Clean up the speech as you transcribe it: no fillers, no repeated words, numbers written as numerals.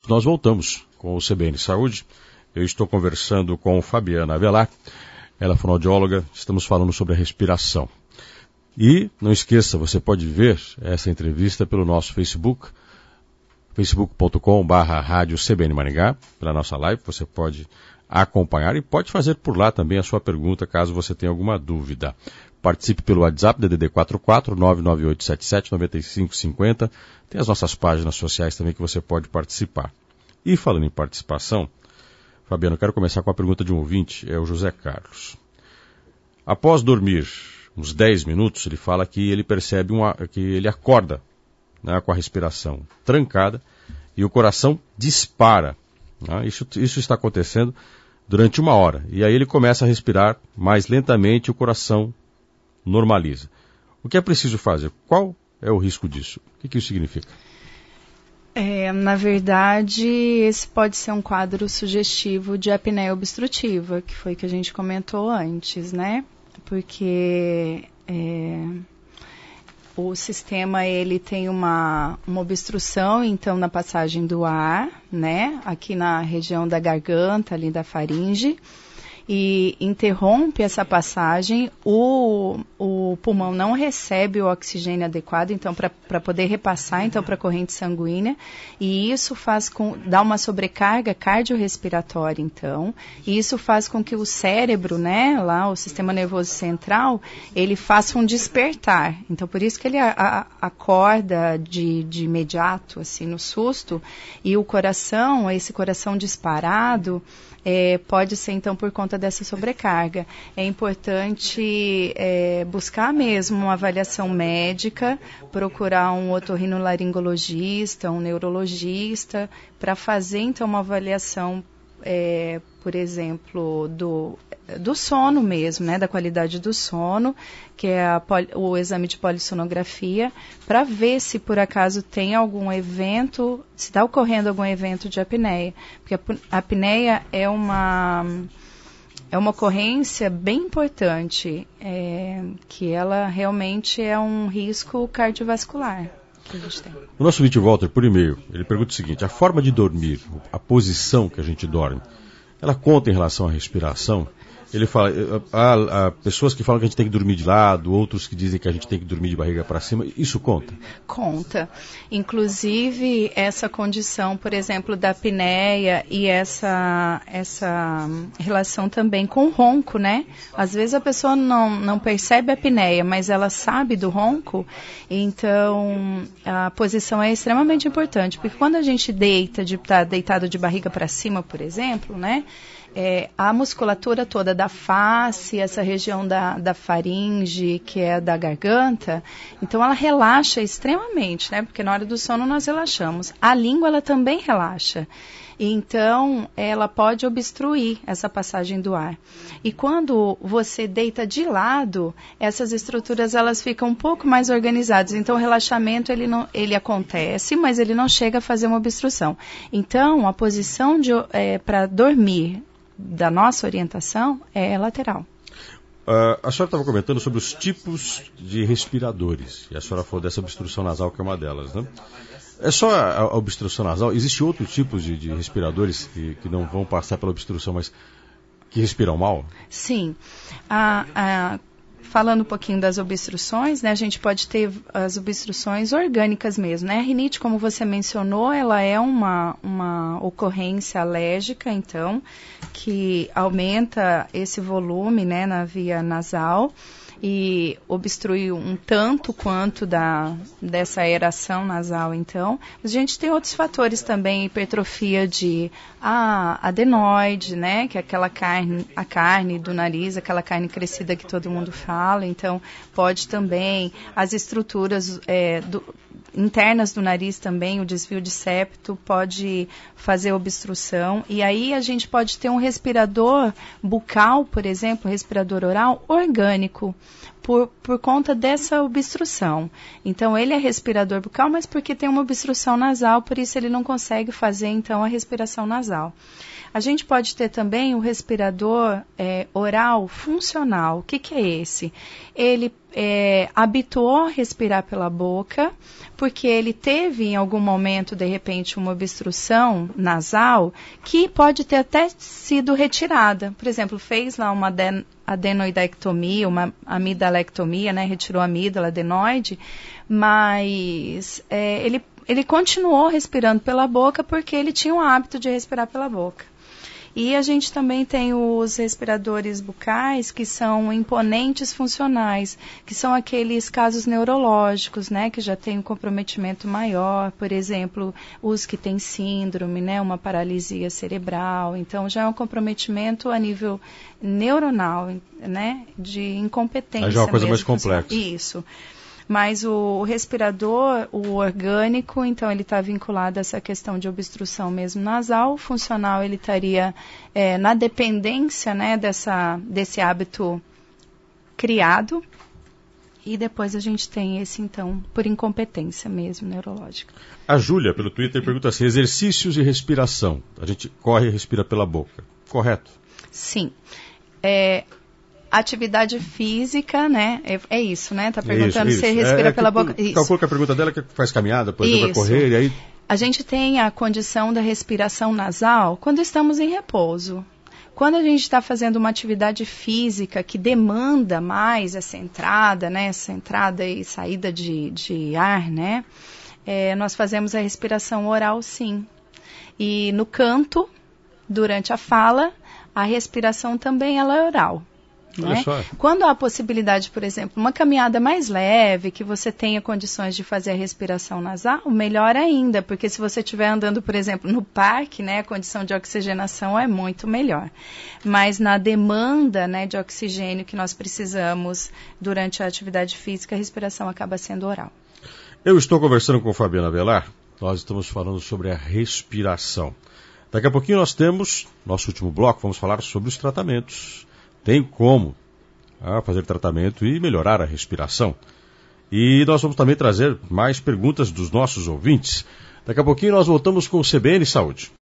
nós voltamos com o CBN Saúde. Eu estou conversando com Fabiana Avelar, ela é fonoaudióloga, estamos falando sobre a respiração. E não esqueça, você pode ver essa entrevista pelo nosso Facebook, facebook.com/rádio CBN Maringá, pela nossa live, você pode acompanhar e pode fazer por lá também a sua pergunta, caso você tenha alguma dúvida. Participe pelo WhatsApp, DDD 44-99877-9550. Tem as nossas páginas sociais também que você pode participar. E falando em participação, Fabiano, eu quero começar com a pergunta de um ouvinte, é o José Carlos. Após dormir uns 10 minutos, ele fala que ele percebe que ele acorda, né, com a respiração trancada e o coração dispara. Né? Isso está acontecendo durante 1 hora. E aí ele começa a respirar mais lentamente e o coração normaliza. O que é preciso fazer? Qual é o risco disso? O que isso significa? Na verdade, esse pode ser um quadro sugestivo de apneia obstrutiva, que foi que a gente comentou antes, né? Porque o sistema ele tem uma obstrução, então, na passagem do ar, né? Aqui na região da garganta, ali da faringe, e interrompe essa passagem, o pulmão não recebe o oxigênio adequado, então, para poder repassar, então, para a corrente sanguínea, e isso dá uma sobrecarga cardiorrespiratória, então, e isso faz com que o cérebro, né, lá, o sistema nervoso central, ele faça um despertar, então, por isso que ele acorda de imediato, assim, no susto, e o coração, esse coração disparado, pode ser, então, por conta dessa sobrecarga. É importante buscar mesmo uma avaliação médica, procurar um otorrinolaringologista, um neurologista, para fazer, então, uma avaliação, por exemplo, do sono mesmo, né, da qualidade do sono, que é o exame de polissonografia, para ver se por acaso tem algum evento, se está ocorrendo algum evento de apneia. Porque a apneia é uma ocorrência bem importante, que ela realmente é um risco cardiovascular que a gente tem. O nosso ouvinte Walter, por e-mail, ele pergunta o seguinte: a forma de dormir, a posição que a gente dorme, ela conta em relação à respiração? Ele fala, há pessoas que falam que a gente tem que dormir de lado, outros que dizem que a gente tem que dormir de barriga para cima. Isso conta? Conta. Inclusive, essa condição, por exemplo, da apneia e essa relação também com o ronco, né? Às vezes a pessoa não percebe a apneia, mas ela sabe do ronco. Então, a posição é extremamente importante, porque quando a gente está deitado de barriga para cima, por exemplo, né? A musculatura toda da face, essa região da faringe, que é da garganta, então ela relaxa extremamente, né? Porque na hora do sono nós relaxamos. A língua, ela também relaxa. Então, ela pode obstruir essa passagem do ar. E quando você deita de lado, essas estruturas elas ficam um pouco mais organizadas. Então, o relaxamento ele acontece, mas ele não chega a fazer uma obstrução. Então, a posição para dormir da nossa orientação é lateral. A senhora estava comentando sobre os tipos de respiradores, e a senhora falou dessa obstrução nasal, que é uma delas, né? É só a obstrução nasal? Existe outro tipo de respiradores que não vão passar pela obstrução, mas que respiram mal? Sim. Falando um pouquinho das obstruções, né, a gente pode ter as obstruções orgânicas mesmo, né? A rinite, como você mencionou, ela é uma ocorrência alérgica, então, que aumenta esse volume, né, na via nasal e obstrui um tanto quanto dessa aeração nasal, então. A gente tem outros fatores também, hipertrofia de adenoide, né, que é a carne do nariz, aquela carne crescida que todo mundo fala, então pode também, as estruturas internas do nariz também, o desvio de septo pode fazer obstrução, e aí a gente pode ter um respirador bucal, por exemplo, respirador oral orgânico, por conta dessa obstrução. Então, ele é respirador bucal, mas porque tem uma obstrução nasal, por isso ele não consegue fazer, então, a respiração nasal. A gente pode ter também o respirador oral funcional. O que é esse? Ele habituou a respirar pela boca, porque ele teve em algum momento, de repente, uma obstrução nasal que pode ter até sido retirada. Por exemplo, fez lá uma adenoidectomia, uma amidalectomia, né? Retirou a amígdala, adenoide, mas ele continuou respirando pela boca porque ele tinha o hábito de respirar pela boca. E a gente também tem os respiradores bucais, que são imponentes funcionais, que são aqueles casos neurológicos, né, que já tem um comprometimento maior, por exemplo, os que têm síndrome, né, uma paralisia cerebral, então já é um comprometimento a nível neuronal, né, de incompetência. Aí já é uma coisa mesmo, mais complexa. Isso. Mas o respirador, o orgânico, então ele está vinculado a essa questão de obstrução mesmo nasal. O funcional, ele estaria na dependência, né, desse hábito criado. E depois a gente tem esse, então, por incompetência mesmo, neurológica. A Júlia, pelo Twitter, pergunta assim, exercícios e respiração. A gente corre e respira pela boca. Correto? Sim. Atividade física, né? É isso, né? Tá perguntando se respira pela boca. Calcula que a pergunta dela é que faz caminhada, por exemplo, vai correr e aí... A gente tem a condição da respiração nasal quando estamos em repouso. Quando a gente está fazendo uma atividade física que demanda mais essa entrada, né? Essa entrada e saída de ar, né? Nós fazemos a respiração oral, sim. E no canto, durante a fala, a respiração também ela é oral. Né? Quando há a possibilidade, por exemplo, uma caminhada mais leve, que você tenha condições de fazer a respiração nasal, melhor ainda, porque se você estiver andando, por exemplo, no parque, né, a condição de oxigenação é muito melhor. Mas na demanda, né, de oxigênio que nós precisamos durante a atividade física, a respiração acaba sendo oral. Eu estou conversando com Fabiana Velar, nós estamos falando sobre a respiração. Daqui a pouquinho nós temos, nosso último bloco, vamos falar sobre os tratamentos. Tem como fazer tratamento e melhorar a respiração. E nós vamos também trazer mais perguntas dos nossos ouvintes. Daqui a pouquinho nós voltamos com o CBN Saúde.